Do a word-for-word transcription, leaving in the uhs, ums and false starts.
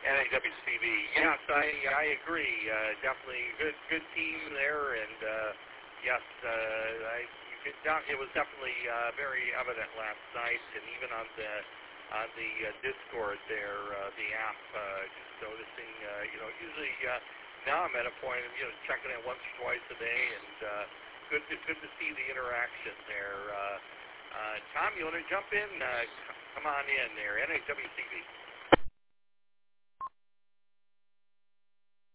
N A W C B. Yes, I I agree. Uh, definitely good good team there, and uh, yes, uh, I you could, it was definitely uh, very evident last night, and even on the on the uh, Discord there, uh, the app, uh, just noticing. Uh, you know, usually uh, now I'm at a point of you know checking it once or twice a day, and uh, good to, good to see the interaction there. Uh, uh, Tom, you want to jump in? Uh, come on in there, N A W C B.